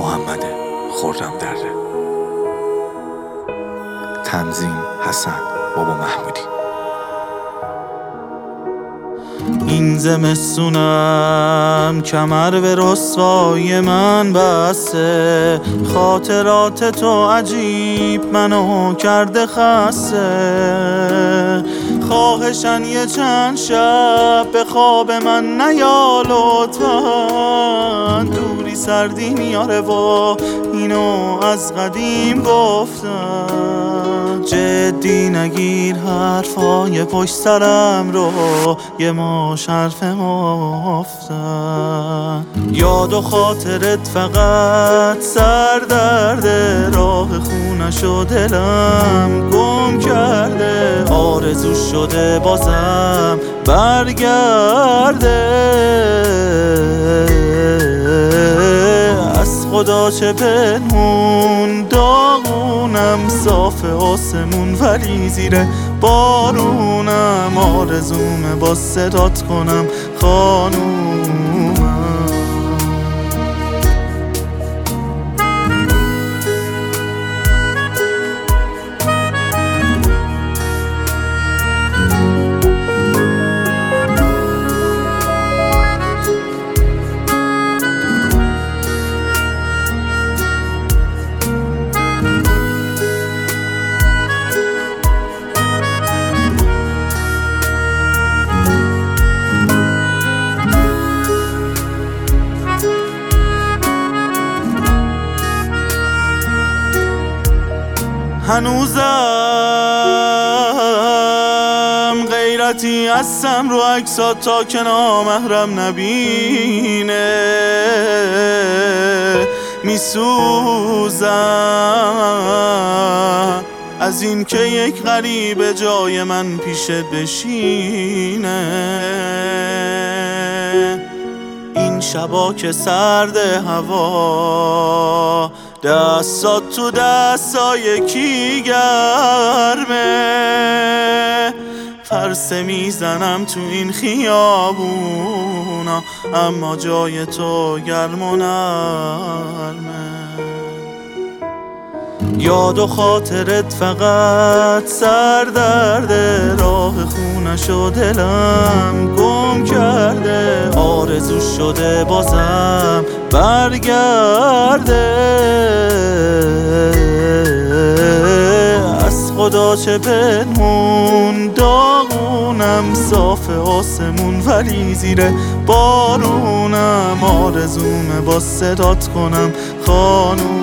محمد خرمدره. تنظیم حسن بابا محمودی. این زمستونم کمر به رسوای من بسته، خاطرات تو عجیب منو کرده خسته. خواهشن یه چند شب به خواب من نیا لطفاً، دوری سردی میاره و اینو از قدیم گفتن. جدی نگیر حرفای پشت سرم رو، یه ماش حرف مفتن. یاد و خاطرت فقط سردرده، راه خونش و دلم گم کرده. آرزو شده بازم برگرده، از خدا چه پنهون داغونم، صاف آسمون ولی زیر بارونم. آرزومه با صدات کنم خانومم. هنوزم غیرتی هستم رو عکسات تا که نامحرم نبینه. میسوزم از این که یک غریب جای من پیشت بشینه. این شبا که سرد هوا، دستات تو دستای کی گرمه. پرسه میزنم تو این خیابونا، اما جای تو گرم و نرمه. یاد و خاطرت فقط سردرده، راه خونش و دلم گم کرده. آرزو شده بازم برگرده، از خدا چه پنهون داغونم، صاف آسمون ولی زیر بارونم. آرزومه با صدات کنم خانوم.